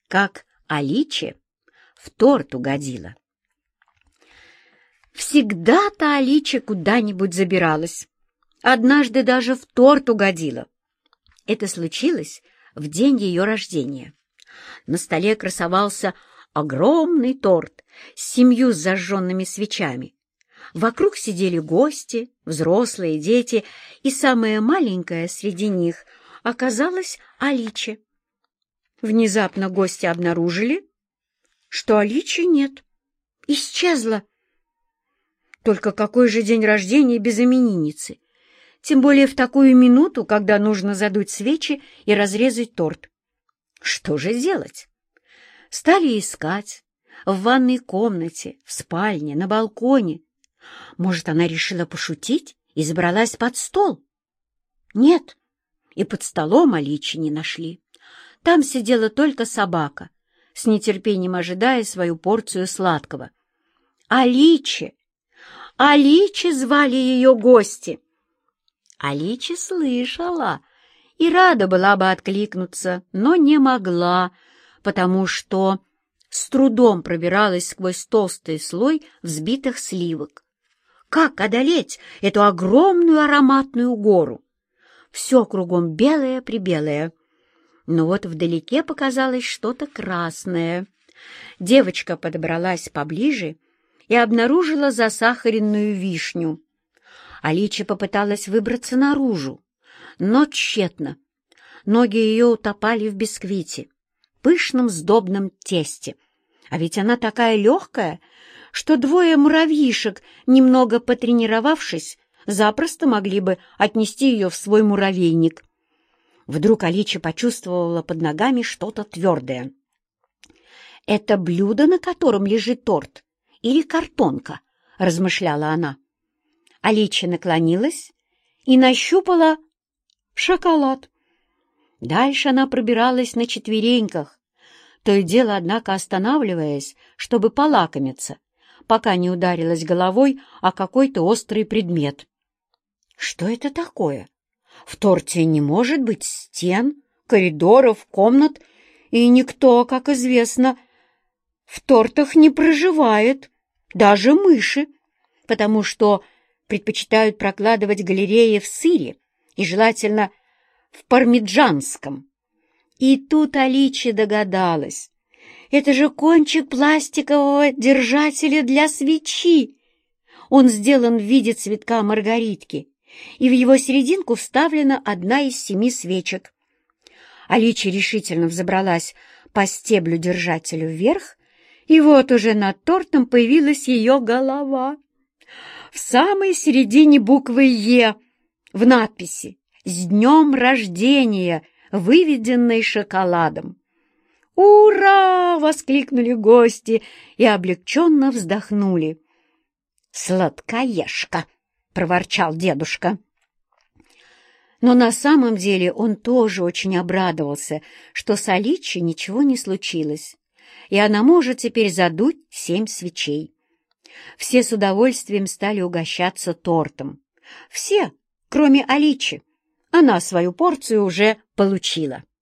как Аличе в торт угодила. Всегда-то Аличе куда-нибудь забиралась. Однажды даже в торт угодила. Это случилось в день ее рождения. На столе красовался огромный торт с 7 зажженными свечами. Вокруг сидели гости, взрослые, дети, и самая маленькая среди них оказалась Аличе. Внезапно гости обнаружили, что Аличи нет, исчезла. Только какой же день рождения без именинницы? Тем более в такую минуту, когда нужно задуть свечи и разрезать торт. Что же делать? Стали искать в ванной комнате, в спальне, на балконе. Может, она решила пошутить и забралась под стол? Нет, и под столом Аличи не нашли. Там сидела только собака, с нетерпением ожидая свою порцию сладкого. Аличе! Аличе звали ее гости. Аличе слышала и рада была бы откликнуться, но не могла, потому что с трудом пробиралась сквозь толстый слой взбитых сливок. Как одолеть эту огромную ароматную гору? Все кругом белое-прибелое. Но вот вдалеке показалось что-то красное. Девочка подобралась поближе и обнаружила засахаренную вишню. Аличе попыталась выбраться наружу, но тщетно. Ноги ее утопали в бисквите, пышном сдобном тесте. А ведь она такая легкая, что 2 муравьишек, немного потренировавшись, запросто могли бы отнести ее в свой муравейник. Вдруг Аличе почувствовала под ногами что-то твердое. «Это блюдо, на котором лежит торт, или картонка?» — размышляла она. Аличе наклонилась и нащупала шоколад. Дальше она пробиралась на четвереньках, то и дело, однако, останавливаясь, чтобы полакомиться, пока не ударилась головой о какой-то острый предмет. Что это такое? В торте не может быть стен, коридоров, комнат, и никто, как известно, в тортах не проживает, даже мыши, потому что предпочитают прокладывать галереи в сыре и, желательно, в пармиджанском. И тут Аличе догадалась. Это же кончик пластикового держателя для свечи. Он сделан в виде цветка маргаритки, и в его серединку вставлена одна из 7 свечек. Аличе решительно взобралась по стеблю-держателю вверх, и вот уже над тортом появилась ее голова. В самой середине буквы «Е» в надписи «С днем рождения», выведенной шоколадом. «Ура!» — воскликнули гости и облегченно вздохнули. «Сладкоежка!» — проворчал дедушка. Но на самом деле он тоже очень обрадовался, что с Аличе ничего не случилось, и она может теперь задуть 7 свечей. Все с удовольствием стали угощаться тортом. Все, кроме Аличе. Она свою порцию уже получила.